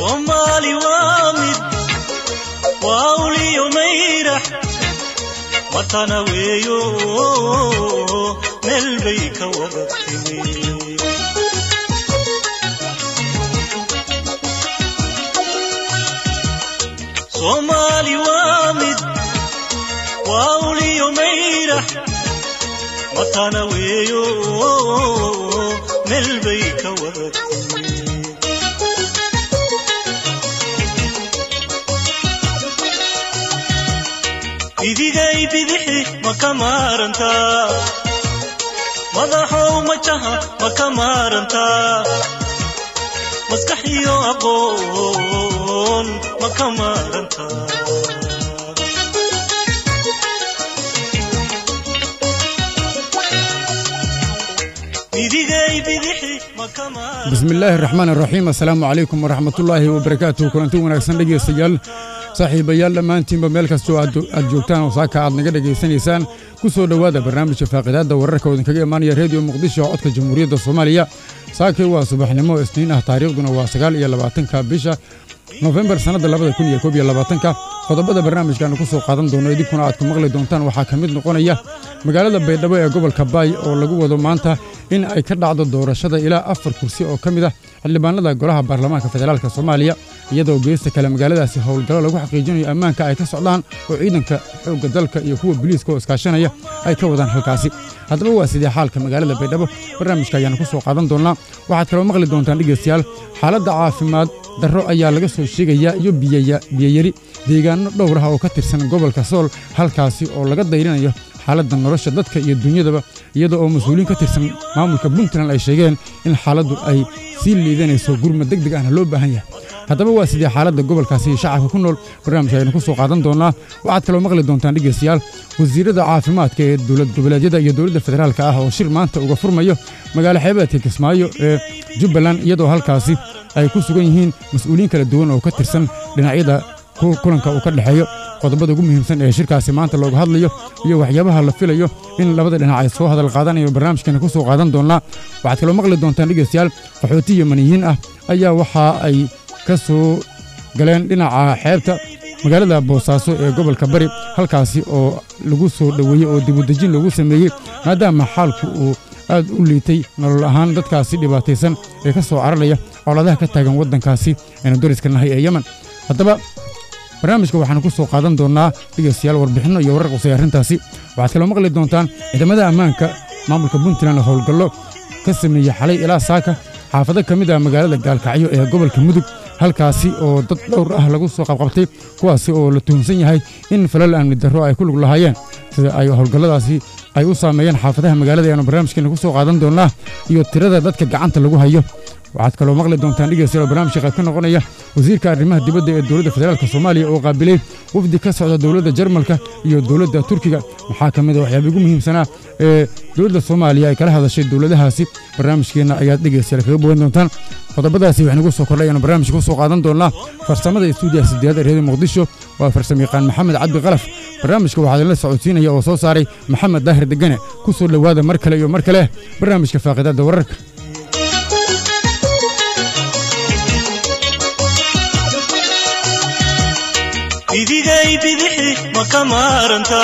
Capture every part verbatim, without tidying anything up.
Somali wamid wauli yumayrah watana weyo melbayka wadatimi Somali wamid wauli yumayrah watana weyo melbayka wadatimi idigay bidixi makamaranta madaxow majaha makamaranta maskaxiyo aqoon makamaranta idigay bidixi makamaranta bismillahir rahmanir rahim assalamu alaykum wa rahmatullahi wa barakatuh kulanti wanaagsan dhageystayaal saaxiibayaal dhammaantiinba meel kastoo aad joogtaan oo saaka aad naga dhageysanaysaan ku soo dhawaada barnaamijka faaqidaada wararka oo idinkaga imaanaya radio muqdisho codka jamhuuriyadda Soomaaliya saakay waa subaxnimo isniin ah taariikhduna waa sagaal iyo labaatanka bisha November sanada laba kun iyo koob iyo labaatan qodobada barnaamijkan ku soo qaadan doono idinkuna aad ku maqli doontaan waxa kamid noqonaya magaalada Baydhabo ee gobolka Baay oo lagu wado maanta in ay ka dhacdo doorashada ilaa afar kursi oo kamid ah xildhibaanada golaha baarlamaanka federaalka Soomaaliya iyadoo geesta kale magaaladaasi howlgalo lagu xaqiijinayo ammaanka ay ka socdaan oo ciidanka xoogga dalka iyo kuwa booliiska oo iskaashanaya ay ka wadaan halkaasi haddaba waa sidee xaalka magaalada Baydhabo barnaamijka ayaan ku soo qaadan doonaa waxaad kale maqli doontaan dhageystayaal xaaladda caafimaad darro ayaa laga soo sheegaya iyo biyayari deegaano dhowr ah oo ka tirsan gobolka Sool halkaasi oo laga dayrinayo xaaladda nolosha dadka iyo dunyadaba iyadoo oo mas'uuliin ka tirsan maamulka Puntland ay sheegeen in xaaladdu ay sii liidanayso gurmad degdeg ah loo baahan yahay haddaba waa sidee xaaladda gobolkaasi shacabka ku nool barnaamijka ayaan ku soo qaadan doonaa waxaad kale maqli doontaan dhageystayaal wasiirada caafimaadka ee dawlad goboleedyada iyo dawladda federaalka ah oo shir maanta uga furmayo magaalo xeebeedka Kismaayo ee Jubbaland iyadoo halkaasi ay ku sugan yihiin mas'uuliin kala duwan oo ka tirsan dhinacyada kulanka uu ka dhaxeeyo qodobada ugu muhiimsan ee shirkaasi maanta looga hadlayo iyo waxyaabaha la filayo in labada dhinac ay soo hadal qaadanayo barnaamijkan ku soo qaadan doonaa waxaad kale maqli doontaan dhageystayaal qaxooti Yemeniyiin ah ayaa waxa ay ka soo galeen dhinaca xeebta magaalada Boosaaso ee gobolka Bari halkaasi oo lagu soo dhaweeyay oo dib u dejin lagu sameeyay maadaama xaalku uu aad u liitay nolol ahaan dadkaasi dhibaataysan ee ka soo cararaya colaadaha ka taagan wadankaasi ee dariska nahay ee Yemen haddaba barnaamijka waxaan ku soo qaadan doonaa dhageystayaal warbixino iyo warar qosay arrintaasi waxaad kale maqli doontaan ciidamada ammaanka maamulka Puntland oo howlgallo ka sameeyay xalay ilaa saaka xaafado kamid ah magaalada Gaalkacyo ee gobolka Mudug halkaasi oo dad dhowr ah lagu soo qabqabtay kuwaasi oo la tuhunsan yahay in falal amni darro ay ku lug lahaayeen sida ay howlgalladaasi ay u saameeyeen xaafadaha magaalada ee barnaamijkan ku soo qaadan doonaa iyo tirada dadka gacanta lagu hayo waxaad kaloo maqli doontaan dhageystayaal barnaamijka qayb ka noqonaya wasiirka arrimaha dibadda ee dawladda federaalka Soomaaliya oo qaabilay wafdi ka socda dawladda Jarmalka iyo dawladda Turkiga waxa kamid ah waxyaabo ugu muhiimsanaa ee dawladda Soomaaliya ay kala hadashay dawladahaasi barnaamijkeena ayaad dhageystayaal kaga bogan doontaan qodobadaasi waxaan ugu soo kordhayna barnaamijka ku soo qaadan doonaa farsamada stuudiyaha sideed ee Radio Muqdisho waa farsamayaqaan Maxamed Cabdi Qalaf barnaamijka waxaa la socodsiinaya oo soo saaray Maxamed Daahir Degane ku soo dhawaada mar kale iyo mar kale barnaamijka faaqidaada wararka idigay bidixi makamaranta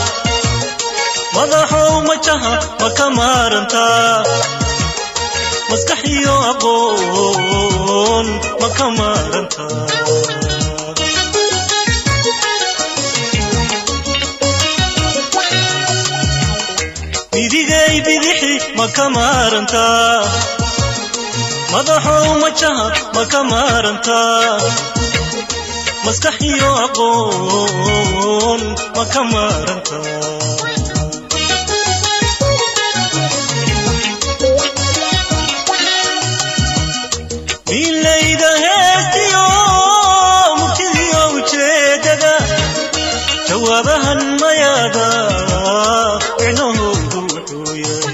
madaxow majaha makamaranta maskaxiyo aqoon makamaranta idigay bidixi makamaranta madaxow majaha makamaranta maskaxiyo aqoon makamaranta milayda heestiyo murtidiyo ujeedada jawaabahan mayaada icnohoodu wuxuu yahay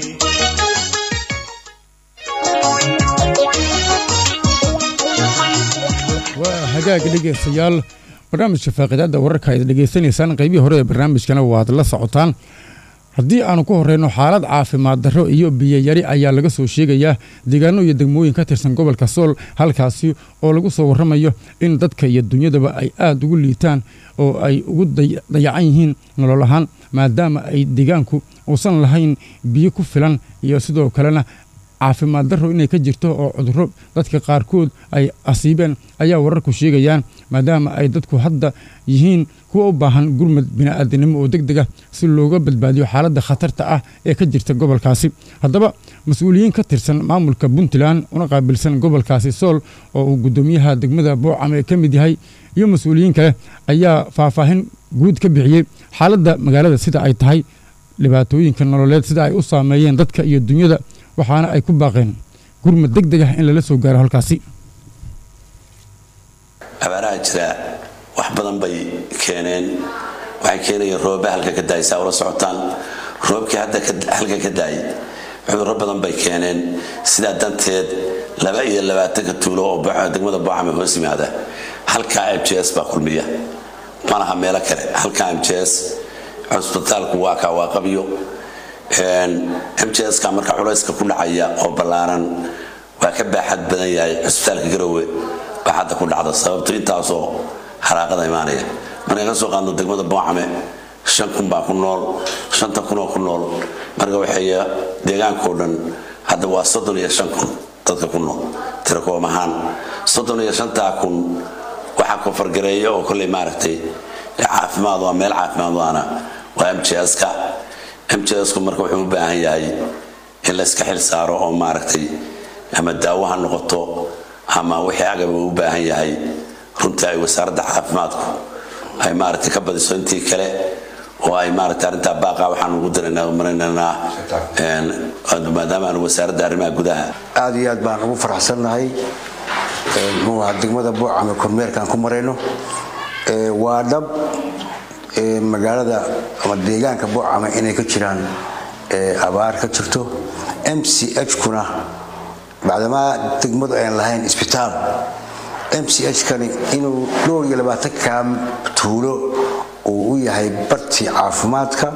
hagaag dhageystayaal barnaamijka faaqidaada wararka ay dhageysanaysaan qaybihii hore ee barnaamijkana waad la socotaan haddii aanu ku horeyno xaalad caafimaad darro iyo biyo yari ayaa laga soo sheegayaa deegaano iyo degmooyin ka tirsan gobolka Sool halkaasi oo lagu soo warramayo in dadka iyo dunyadaba ay aad ugu liitaan oo ay ugu dayacan yihiin nolol ahaan maadaama ay deegaanku uusan lahayn biyo ku filan iyo sidoo kalena caafimaad darro inay ka jirto oo cudurro dadka qaarkood ay asiibeen ayaa wararku sheegayaan maadaama ay dadku hadda yihiin kuwa u baahan gurmad bini'aadanimo oo degdeg ah si looga badbaadiyo xaaladda khatarta ah ee ka jirta gobolkaasi haddaba mas'uuliyiin ka tirsan maamulka Puntland una qaabilsan gobolkaasi Sool oo uu gudoomiyaha degmada Boocame ka mid yahay iyo mas'uuliyiin kale ayaa faahfaahin guud ka bixiyay xaaladda magaalada sida ay tahay dhibaatooyinka nololeed sida ay u saameeyeen dadka iyo dunyada waxaana ay ku baaqeen gurmad degdeg ah in lala soo gaaro halkaasi abaaraha jira wax badan bay keeneen waxay keenayeen roob halka ka daaysa oo socotaan roobkii hadda halka ka daay cudurro badan bay keeneen sida danteed laba iyo labaatan ka tuulo oo baa degmada Boocame hoos yimaada halka M J S baa kulmiya malaha meel kale halka M J S cusbitaalku waa ka waa qabiyo M J S ka marka culayska ku dhacaya oo balaaran waa ka baaxad badan yahay cusbitaalka Garowe baaxadda ku dhacda sababtoo intaas oo xaraaqada imaanaya marka ka soo qaadno degmada Boocame shan kun baa ku nool shanta kun oo ku nool marka waxay deegaanka oo dhan hadda waa soddon iyo shan kun dadka ku nool tiro koomahan soddon iyo shan kun waxa ku fargareeyo oo kulli maaragtay caafimaad waa meel caafimaad waana waa M J S ka M J S ku marka wuxuu u baahan yahay in la iska xil saaro oo maaragtay ama daawaha noqoto ama wixii agab u baahan yahay runtii ay wasaaradda caafimaadku ay maaragtay ka badiso intii kale oo ay maaragtay arinta baaqa waxaan ugu diranaa marnana een maadaama aan wasaaradda arrimaha gudaha aad iyo aad baan ugu faraxsanahay ee waa degmada Boocame kormeerkan ku mareyno ee waa dhab ee magaalada ama deegaanka Boocame inay ka jiraan ee abaar ka jirto M C H kuna baadama degmadu ay lahayn isbitaal M C H kani inuu dhowr iyo labaatan kaam tuulo oo u yahay barti caafimaadka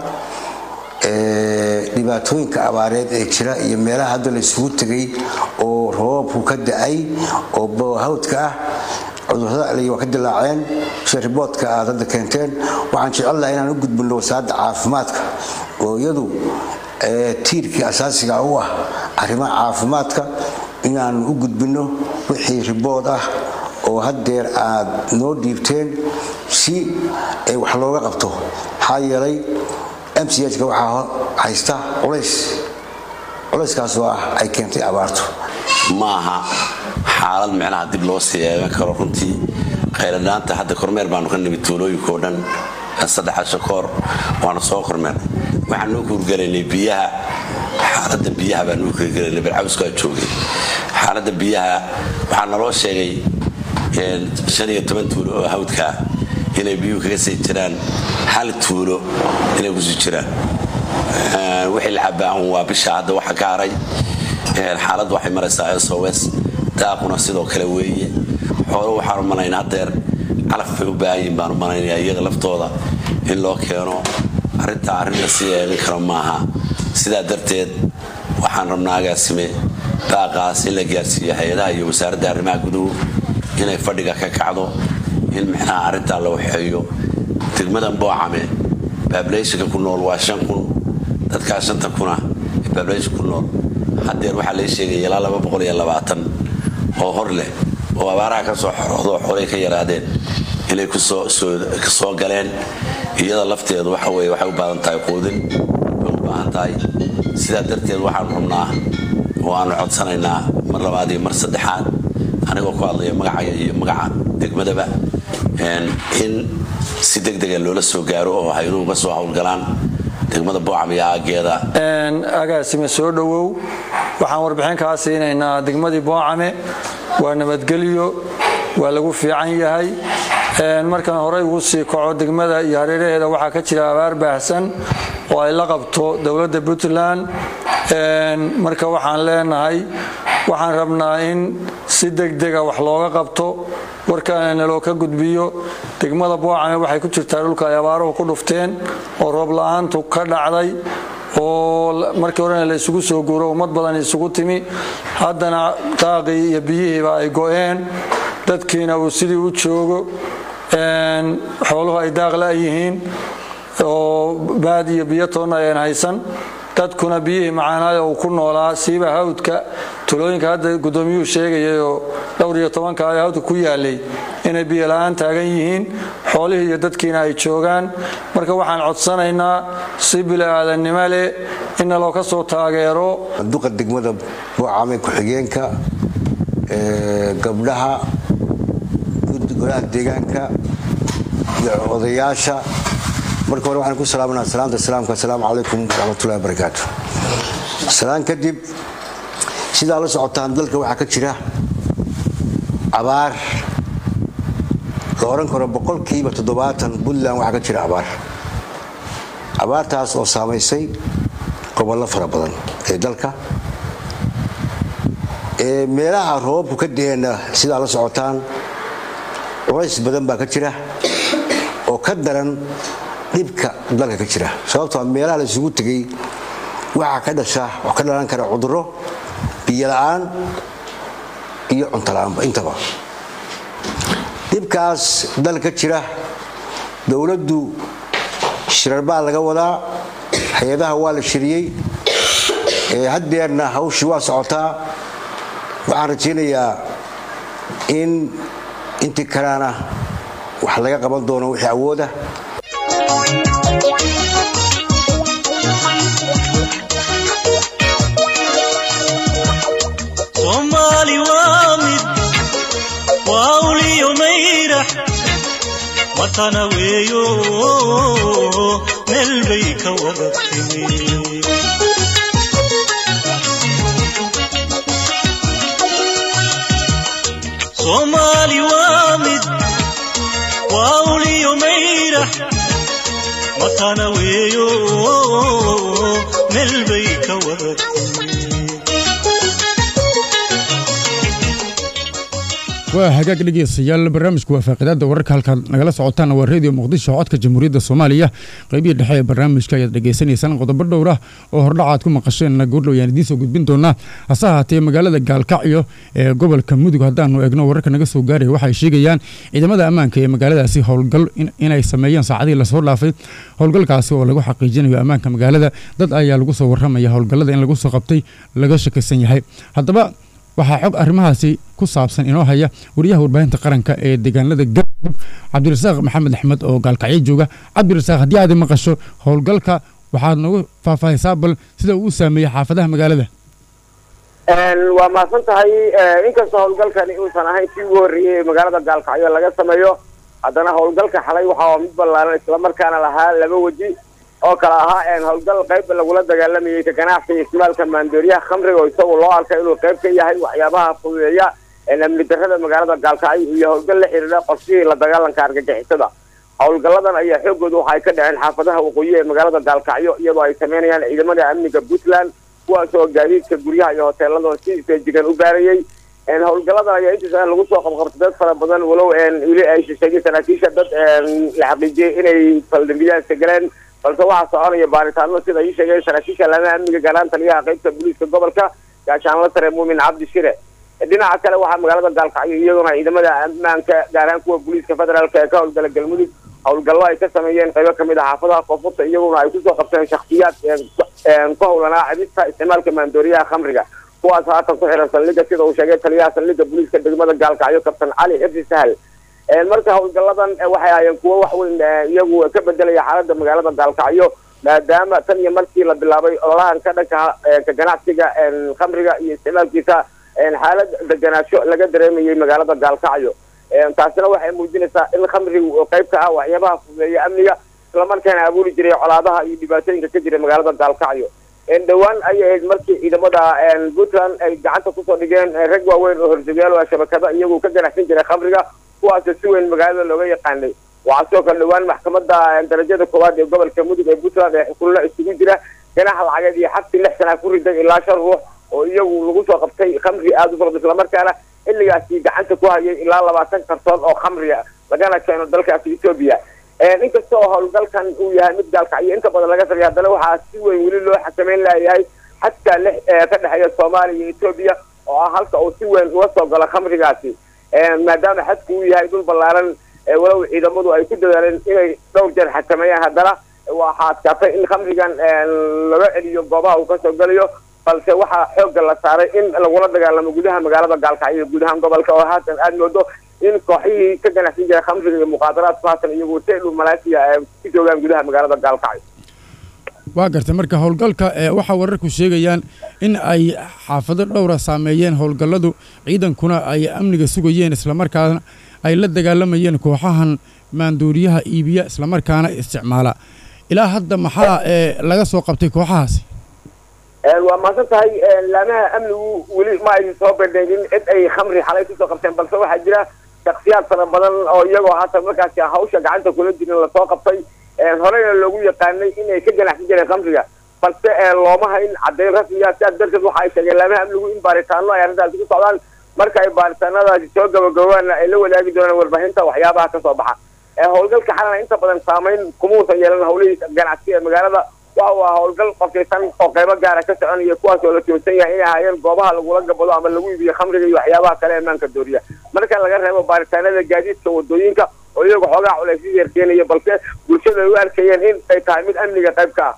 ee dhibaatooyinka abaareed ee jira iyo meelaha hadda la isugu tagay oo roobku ka da'ay oo boohawdka ah cudurrada ay wax ka dilaaceen shirboodka aad hadda keenteen waxaan jecelahay inaan u gudbino wasaaradda caafimaadka oo iyadu ee tiirkii asaasiga u ah arrimaha caafimaadka inaan u gudbino wixii ribood ah oo haddeer aad noo dhiibteen si ay wax looga qabto maxaa yeelay M C H ka waxaa haysta culays culayskaas oo ah ay keentay abaartu maaha xaalad macnaha dib loo sii eegan karo runtii khayraadanta hadda kormeer baanu ka nimid tuulooyinka oo dhan saddex shakoor waana soo kormeer waxaan u guurgaleynay biyaha xaaladda biyaha baan u guurgaleynay balcawska joogay xaaladda biyaha waxaa naloo sheegay in shan iyo toban tuulo oo hawdka inay biyuhu kaga sii jiraan hal tuulo inay ku sii jiraan wixii la cabaan waa bisha hadda waxa ka haray xaaladdu waxay maraysaa S O S daaquna sidoo kale weeye xoolo waxaan umanaynaa deer calaf bay u baahan yihiin baan umanaynaa iyaga laftooda in loo keeno arrinta arrinta si eegan karo maaha sidaa darteed waxaan rabnaa agaasime daaqaas in la gaarsiiyo hay-adaha iyo wasaaradda arrimaha guduhu inay fadhiga ka kacdo in micnaha arrintaa la waxeeyo degmadan Boocame population ku nool waa shan kun dadka shanta kuna population ku nool haddeer waxaa la sheegay ilaa laba boqol iyo labaatan oo hor leh oo abaaraha ka soo xoroodo xoolay ka yaraadeen inay ku soo ka soo galeen iyada lafteedu waxa weeye waxay u baahan tahay quudin u baahan tahay sidaa darteed waxaan rabnaa oo aan codsanaynaa mar labaad iyo mar saddexaad anigoo ku hadlayo magaca iyo magaca degmadaba in si degdeg ah loola soo gaaro oo hay'aduhu ka soo hawlgalaan degmada Boocame aageeda een agaasime soo dhawow waxaan warbixin ka siinaynaa degmadii Boocame waa nabadgelyo waa lagu fiican yahay een markan hore ugu sii kaco degmada iyo hareeraheeda waxa ka jira abaar baahsan oo ay la qabto dawladda Puntland een marka waxaan leenahay waxaan rabnaa in si degdeg ah wax looga qabto warkaan loo ka gudbiyo degmada Boocame waxay ku jirtaa dhulka ay abaaruhu ku dhufteen oo roob la'aantu ka dhacday oo markii horena la isugu soo guuro ummad badan isugu timi haddana daaqii iyo biyihiiba ay go'een dadkiina uu sidii u joogo xooluhu ay daaq la'yihiin oo baad iyo biyo toonna ayaan haysan dadkuna biyihii macaanaada uu ku noolaa siiba hawdka tulooyinka hadda gudoomiyuhu sheegayay oo dhowr iyo tobanka ay hawdka ku yaalay inay biyo la'aan taagan yihiin xoolihii iyo dadkiina ay joogaan marka waxaan codsanaynaa si bilaadanimo leh in loo ka soo taageero duqa degmada Buucame ku xigeenka ee gabdhaha golaha deegaanka iyo odayaasha marka hore waxaan ku salaamanaa salaanta salaamka assalaamu calaykum waraxmatullaahi wabarakaatuh salaan kadib sida la socotaan dalka waxa ka jira abaar la oran karo boqolkiiba toddobaatan Puntland waxa ka jira abaar abaartaas oo saameysay gobollo fara badan ee dalka ee meelaha roobku ka deena sida la socotaan culays badan baa ka jira oo ka daran dibka dalka ka jira sababtoo meelaha la isugu tagay waxa ka dhasha oo ka dhalan kara cudurro biyo la'aan iyo cunto la'aan intaba dibkaas dalka jira dawladdu shirar baa laga wadaa hay'adaha waa la shiriyay ee haddeerna hawshu waa socotaa waxaan rajaynayaa in intii karaana wax laga qaban doono wixii awooda Somali wamid wauli yumayra watana weyo melbayka wadatini Somali wamid wauli yumayra watana weyo melbayka wadatini waa hagaag dhegeystayaal barnaamijku waa faaqidaada wararka halka nagala socotaan waa radio muqdisho codka jamhuuriyadda Soomaaliya qaybiyada dhexe ee barnaamijka ayaad dhageysanaysaan qodobo dhowr ah oo hordhacaad ku maqasheen goordhow yaan idiin soo gudbin doonaa hase ahaatee magaalada Gaalkacyo ee gobolka Mudug haddaanu eegno wararka naga soo gaaray waxay sheegayaan ciidamada ammaanka ee magaaladaasi howlgal inay sameeyeen saacadii la soo dhaafay howlgalkaasi oo lagu xaqiijinayo ammaanka magaalada dad ayaa lagu soo waramaya howlgallada in lagu soo qabtay laga shakisan yahay haddaba waxa xog arrimahaasi ku saabsan inoo haya wariyaha warbaahinta qaranka ee deegaanada Galmudug Cabdirasaaq Maxamed Axmed oo Gaalkacyo jooga Cabdirasaaq haddii aad maqasho howlgalka waxaad nagu faahfaahisaa bal sida uu saameeyay xaafadaha magaalada een waa maasan tahay inkastoo howlgalkani uusan ahayn si wariyay magaalada Gaalkacyo laga sameeyo haddana howlgalka xalay waxa uu mid ballaaran isla markaana lahaa laba waji oo kala ahaa een howlgal qayb lagu la dagaalamayay ka ganacsiga ismaalka maandooriyaha khamriga oo isagu loo arkay inuu qayb ka yahay waxyaabaha fududeeya ee amni darrada magaalada Gaalkacyo iyo howlgal la xiriira qorshihii la dagaalanka argagixisada howlgaladan ayaa xoogoodu waxay ka dhaceen xaafadaha waqooyi ee magaalada Gaalkacyo iyadoo ay sameynayaan ciidamada amniga Puntland kuwaas oo gaadiidka guryaha iyo hoteelada si feejigan u gaarayay een howlgaladan ayaa inta lagu soo qabqabtay dad fara badan walow een wili ay sheegay saraakiisha dad la xaqiijiyay inay faldambiyada galeen balse waxa soconaya baaritaano sida ay sheegay saraakiisha laamaha amniga gaaraan taliyaha qaybta booliiska gobolka gaashaan la sare Muumin Cabdi Shire dhinaca kale waxa magaalada Gaalkacyo iyaduna ciidamada ammaanka gaaraan kuwa booliiska federaalka ee ka howlgala Galmudug howlgallo ay ka sameeyeen qaybo kamid ah xaafadaha koonfurta iyaguna ay ku soo qabteen shakhsiyaad een ku howlanaa cabista isticmaalka maandooriyaha khamriga kuwaas haatan ku xiran saldhigga sida uu sheegay taliyaha saldhigga booliiska degmada Gaalkacyo Kabtan Cali Ibn Sahal een marka howlgaladan waxay ayaan kuwa wax weyn iyagu ka bedelaya xaaladda magaalada Gaalkacyo maadaama tan iyo markii la bilaabay ololahan ka dhanka ka ganacsiga een khamriga iyo isticmaalkiisa een xaalad deganaansho laga dareemayay magaalada Gaalkacyo een taasina waxay muujinaysaa in khamrigu qayb ka ah waxyaabaha fududeeya amniga isla markaana abuuri jiray colaadaha iyo dhibaatooyinka ka jira magaalada Gaalkacyo een dhawaan ay ahayd markii ciidamada een Puntland ay gacanta ku soo dhigeen rag waaweyn oo horjoogayaal ah shabakada iyagu ka ganacsan jiray khamriga kuwaas si weyn magaalada looga yaqaanay waxa soo kale dhawaan maxkamadda darajada koowaad ee gobolka Mudug ee Puntland ee xukuumada isugu jira ganax lacageed iyo xabsi lix sano ku riday ilaa shan ruux oo iyagu lagu soo qabtay khamri aad u fara badan isla markaana xilligaasi gacanta ku hayay ilaa labaatan kartoon oo khamri ah lagana keeno dalka Itoobiya inkastoo howlgalkan uu yahay mid gaalkacyo inta badan laga sameeyo haddana waxaa si weyn weli loo xakameyn layahay xadka lix ee ka dhexeeya Soomaaliya iyo Itoobiya oo ah halka uu si weyn uga soo galo khamrigaasi maadaama xadku uu yahay dul ballaaran walow ciidamadu ay ku dadaaleen inay dhowr jeer xakameeyaan haddana waxaa adkaatay in khamrigan laga celiyo goobaha uu ka soo galayo balse waxaa xoogga la saaray in lagula dagaalamo gudaha magaalada Gaalkacyo iyo gudaha gobolka oo haatan aad moodo in kooxihii ka ganacsan jiray khamriga iyo muqaadaraadka haatan iyagu teedhu Malaysia ay ku joogaan gudaha magaalada Gaalkacyo waa gartay marka howlgalka waxa wararku sheegayaan in ay xaafado dhowr ah saameeyeen howlgalladu ciidankuna ay amniga sugayeen isla markaana ay la dagaalamayeen kooxahan maandooriyaha iibiya isla markaana isticmaala ilaa hadda maxaa laga soo qabtay kooxahaasi waa maasan tahay laamaha amnigu weli ma ay soo bandhigin cid ay khamri xalay ku soo qabteen balse waxaa jira shakhsiyaad fara badan oo iyagoo haatan markaasi hawsha gacanta kula jirin la soo qabtay horeyna loogu yaqaanay inay ka ganacsan jireen khamriga balse looma hayn caddayn rasmi ah sidaas darteed waxa ay sheegeen laamaha amnigu in baaritaano ay arrintaasi ku socdaan marka ay baaritaanadaasi soo gabagabaana ay la wadaagi doonaan warbaahinta waxyaabaha ka soo baxa howlgalka xalana inta badan saamayn kumuusan yeelan howlihii ganacsiga ee magaalada waxa uu howlgal qofkaysan oo qaybo gaara ka soconaya kuwaas oo la toosan yahay inay ahaayeen goobaha lagula gabado ama lagu iibiyo khamriga iyo waxyaabaha kale ee maanka dooriya marka laga reebo baaritaanada gaadiidka wadooyinka oo iyagu xoogaa culays yeerkeenaya balse bulshada ay u arkayeen in ay tahay mid amniga qayb ka ah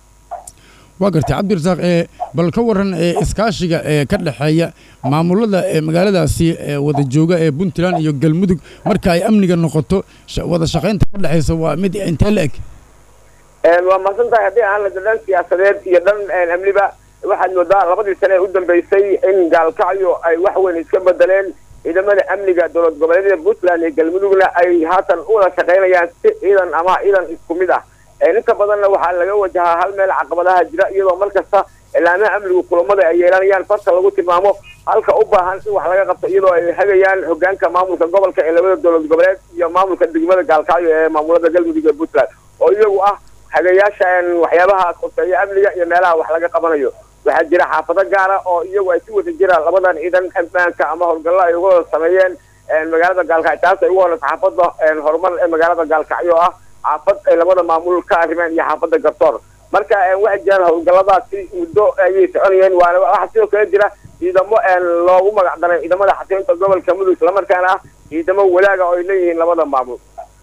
waa gartay cabdirasaaq ee bal ka waran ee iskaashiga ee ka dhaxeeya maamulada ee magaaladaasi ee wada jooga ee Puntland iyo Galmudug marka ay amniga noqoto wada shaqaynta ka dhaxaysa waa mid intee la eg een waa masantahay hadii aan la dadaan siyaasadeed iyo dhan amniba waxaad moodaa labadii sano ee u dambeysay in Gaalkacyo ay wax weyn iska bedeleen ciidamada amniga dowlad goboleedyada Puntland iyo Galmudugna ay haatan u wada shaqaynayaan si ciidan ama ciidan isku mid ah inta badanna waxaa laga wajahaa hal meel caqabadaha jira iyadoo markasta ilaamaha amnigu kulamada ay yeelanayaan farta lagu tilmaamo halka u baahan in wax laga qabto iyadoo ay hagayaan hogaanka maamulka gobolka ee labada dowlad goboleed iyo maamulka degmada Gaalkacyo ee maamulada Galmudug iyo Puntland oo iyagu ah hagayaasha waxyaabaha qorsheeya amniga iyo meelaha wax laga qabanayo waxaa jira xaafado gaar ah oo iyagu ay si wada jiraan labadan ciidan ammaanka ama howlgallo ay uga sameeyeen magaalada Gaalkacyo taas ay ugu horeysa xaafada horumar ee magaalada Gaalkacyo ah xaafad ay labada maamul ka arrimaan iyo xaafada Garsoor marka waxa jiraan howlgalladaasi muddo ay soconayeen waana waxa sidoo kale jira ciidamo loogu magac daray ciidamada xasilinta gobolka Mudug isla markaana ah ciidamo walaaga oo ay leeyihiin labada maamul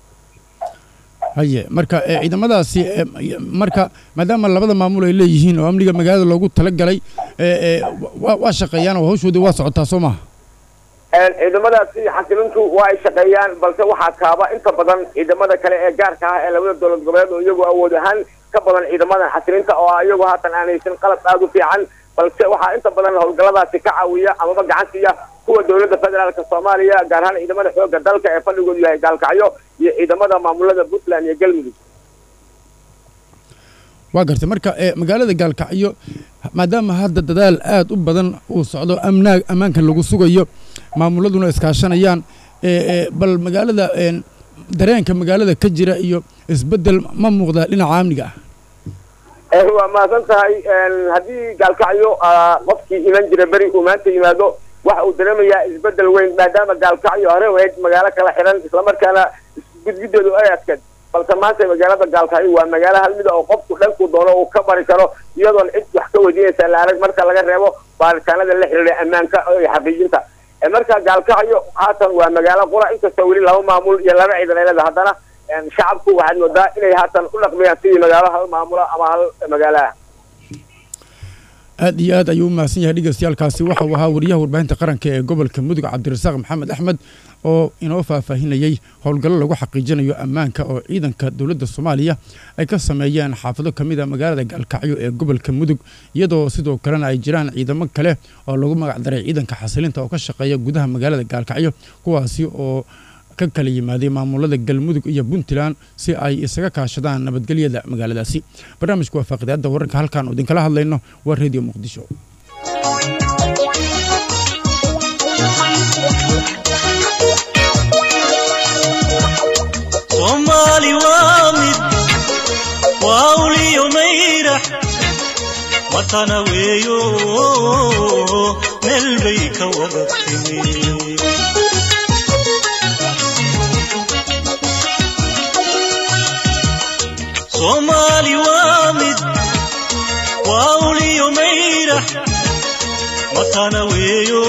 haye marka ciidamadaasi marka maadaama labada maamul ay leeyihiin oo amniga magaalada loogu tala galay ee waa shaqeeyaan oo hawshoodu waa socotaa Soomaa ciidamadaasi xasilintu waa ay shaqeeyaan balse waxaa kaaba inta badan ciidamada kale ee gaarka ah ee labada dowlad goboleed oo iyagu awood ahaan ka badan ciidamada xasilinta oo iyagu haatan aanaysan qalab aad u fiican balse waxaa inta badan howlgalladaasi ka caawiya ama gacan siiya kuwa dowladda federaalka Soomaaliya gaar ahaan ciidamada xoogga dalka ee fadhigoodu yahay Gaalkacyo iyo ciidamada maamulada Puntland iyo Galmudug waa gartay marka magaalada Gaalkacyo maadaama hadda dadaal aad u badan uu socdo amnaag amaanka lagu sugayo maamuladuna iskaashanayaan ee bal magaalada dareenka magaalada ka jira iyo isbedel ma muuqda dhinaca amniga ah waa maasan tahay hadii Gaalkacyo qofkii iman jira bari uu maanta yimaado waxa uu dareemayaa isbedel weyn maadaama Gaalkacyo hore wayd magaalo kala xiran isla markaana gudgudeedu ay adkayd balse maanta magaalada Gaalkacyo waa magaalo hal mid oo qofku dhanku doono uu ka bari karo iyadoo cid wax ka wadiinaysa la arag marka laga reebo baaritaanada la xiriira ammaanka iyo xaqiijinta marka Gaalkacyo haatan waa magaalo qura inkastoo weli laba maamul iyo laba ciidan ay leedahay haddana shacabku waxaad moodaa inay haatan u dhaqmayaan sidii magaalo hal maamula ama hal magaalaha aad iyo aad ayuu mahadsan yahay dhageystayaaalkaasi waxa uu ahaa wariyaha warbaahinta qaranka ee gobolka Mudug Cabdirasaaq Maxamed Axmed oo inoo faahfaahinayay howlgallo lagu xaqiijinayo ammaanka oo ciidanka dawladda Soomaaliya ay ka sameeyeen xaafado kamid ah magaalada Gaalkacyo ee gobolka Mudug iyadoo sidoo kalena ay jiraan ciidamo kale oo lagu magac daray ciidanka xasilinta oo ka shaqeeya gudaha magaalada Gaalkacyo kuwaasi oo ka kala yimaaday maamulada Galmudug iyo Puntland si ay isaga kaashadaan nabadgelyada magaaladaasi barnaamijku waa faaqidaada wararka halkan oo idin kala hadlayno waa Radio Muqdisho Somali waamid waawliyo mayrax matana weeyo meel bay ka wada timi matana weeyo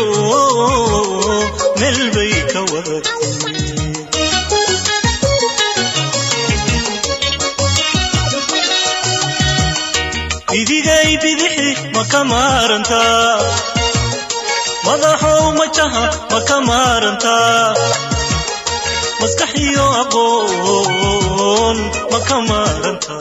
meel bay ka wada idigay bidixi makamaranta madaxow majaha makamaranta maskaxiyo aqoon makamaranta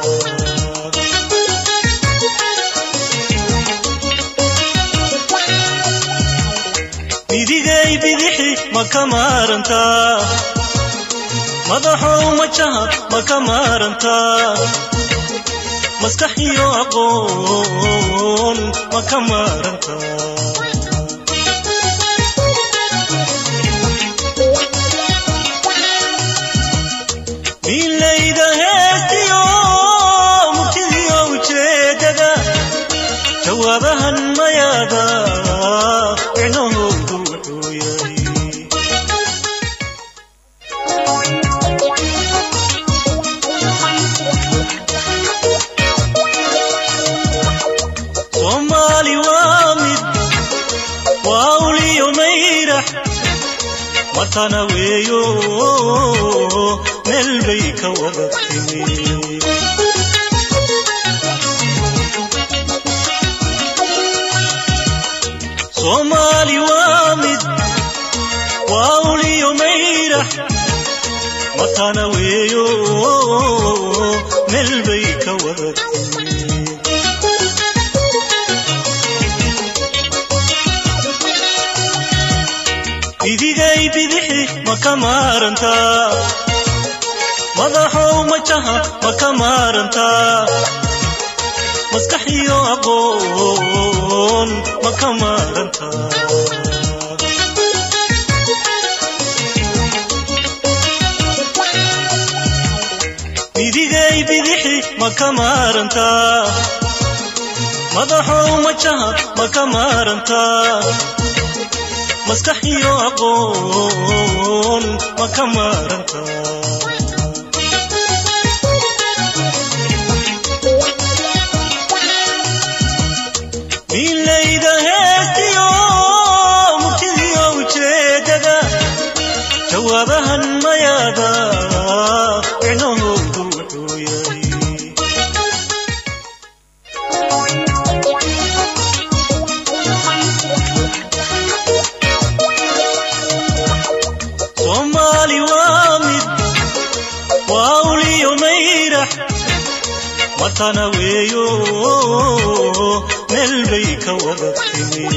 idigay bidixi makamaranta madaxow majaha makamaranta maskaxiyo aqoon makamaranta milayda heestiyo mugtidiyo ujeedada jawaabahan mayaada micnahoodu wuxuu yahay Somali waa mid waa uliyo mayrax watana weeyo meel bay ka wada timi Somali waa mid waa uliyo mayrax watana weeyo meel bay ka wada timi idigay bidixi makamaranta madaxow majaha makamaranta maskaxiyo aqoon makamaranta idigay bidixi makamaranta madaxow majaha makamaranta maskaxiyo aqoon makamaranta milayda heestiyo mugtidiyo ujeedada jawaabahan mayaada micnahoodu wuxuu yahay Somali waa mid waa uliyo mayrax watana weeyo meel bay ka wada timi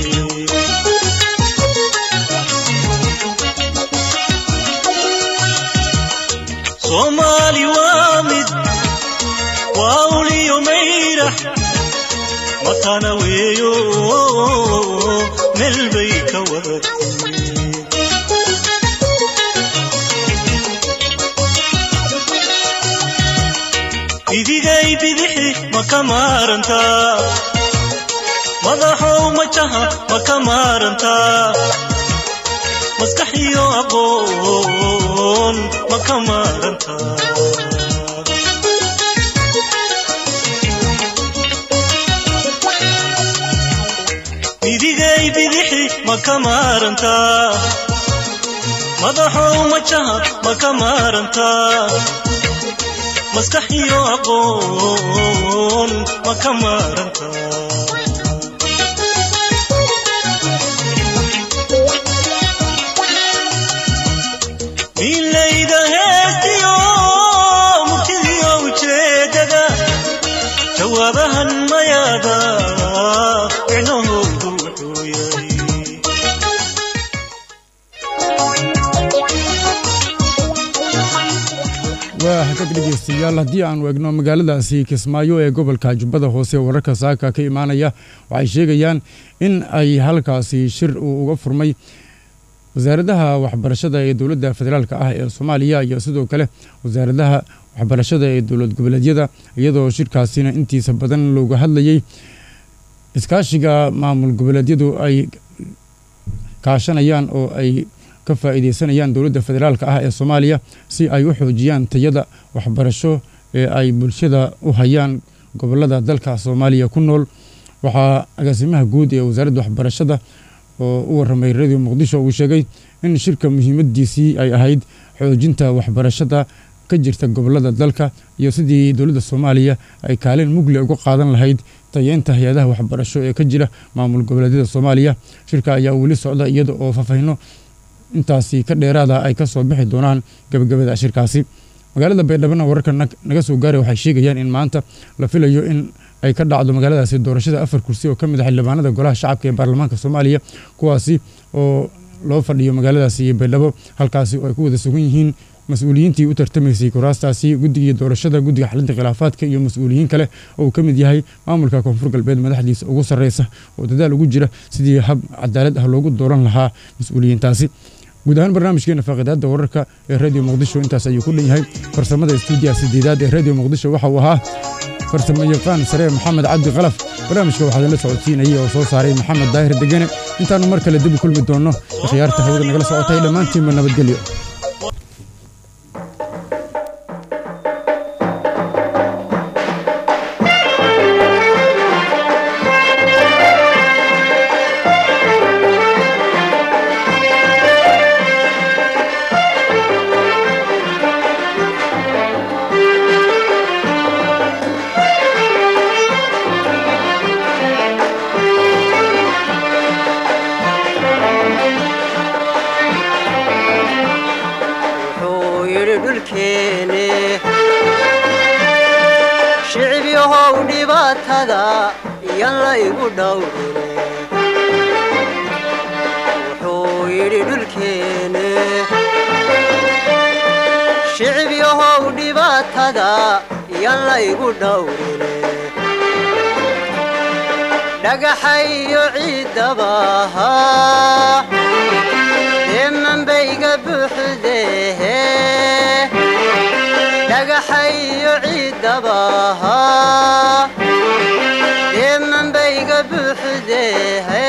Somali waa mid waa uliyo mayrax watana weeyo meel bay ka wada timi idigay bidixi makamaranta madaxow majaha makamaranta maskaxiyo aqoon makamaranta idigay bidixi makamaranta madaxow majaha makamaranta maskaxiyo aqoon makamaranta milayda heestiyo mugtidiyo ujeedada jawaabahan mayaada micnahoodu wuxuu yahay waa hagag dhegeystayaal haddii aan eegno magaaladaasi Kismaayo ee gobolka Jubbada Hoose wararka saaka ka imaanaya waxay sheegayaan in ay halkaasi shir uu uga furmay wasaaradaha waxbarashada ee dawladda federaalka ah ee Soomaaliya iyo sidoo kale wasaaradaha waxbarashada ee dawlad goboleedyada iyadoo shirkaasina intiisa badan looga hadlayay iskaashiga maamul goboleedyadu ay kaashanayaan oo ay ka faa'iideysanayaan dawladda federaalka ah ee Soomaaliya si ay u xoojiyaan tayada waxbarasho ee ay bulshada u hayaan gobolada dalka Soomaaliya ku nool waxaa agaasimaha guud ee wasaaradda waxbarashada oo u waramay radio muqdisho uu sheegay in shirka muhiimadiisii ay ahayd xoojinta waxbarashada ka jirta gobolada dalka iyo sidii dowladda Soomaaliya ay kaalin mugli uga qaadan lahayd tayeynta hay'adaha waxbarasho ee ka jira maamul goboleedyada Soomaaliya. Shirka ayaa weli socda iyada oo faahfaahin intaasi ka dheeraada ay ka soo bixi doonaan gabagabada shirkaasi. magaalada Baydhabo wararka naga soo gaaray waxay sheegayaan in maanta la filayo in ay ka dhacdo magaaladaasi doorashada afar kursi oo ka mid ah xildhibaanada golaha shacabka ee baarlamaanka Soomaaliya kuwaasi oo loo fadhiyo magaaladaasi Baydhabo halkaasi oo ay ku wada sugan yihiin mas'uuliyiintii u tartamaysay kuraastaasi guddiga doorashada guddiga xalinta khilaafaadka iyo mas'uuliyiin kale oo ka mid yahay maamulka koonfur galbeed madaxdiisa ugu sareysa oo dadaal ugu jira sidii hab cadaalad ah loogu dooran lahaa mas'uuliyiintaasi. guud ahaan barnaamijkeena faaqidaada wararka ee radio muqdisho intaas ayuu ku dhan yahay. farsamada stuudiyaha sideedaad ee radio muqdisho waxa uu ahaa farsamo yaqaan sare maxamed cabdi qalaf. barnaamijka waxaa la socodsiinayay oo soo saaray maxamed daahir degene. intaanu mar kale dib u kulmi doono khiyaarta hawada nagala socotay dhammaantiinba nabadgelyo. dhagaxayo ciidaba deeman bayga buuxdee dhagaxayo ciidaba deeman bayga buuxdee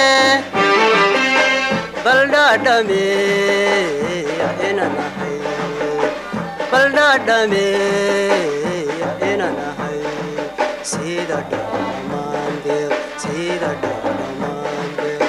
baldhaadhame inanahay baldhaadhame inanahay sida dhamaandeed sida dhamaandeed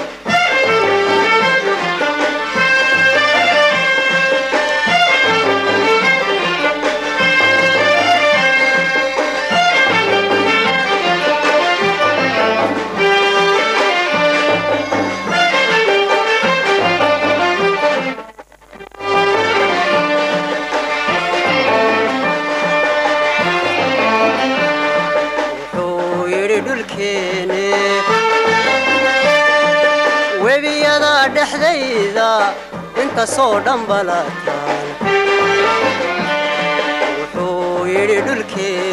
webiyada dhexdayda inta soo dhanbalataan wuxuu yidhi dhulkee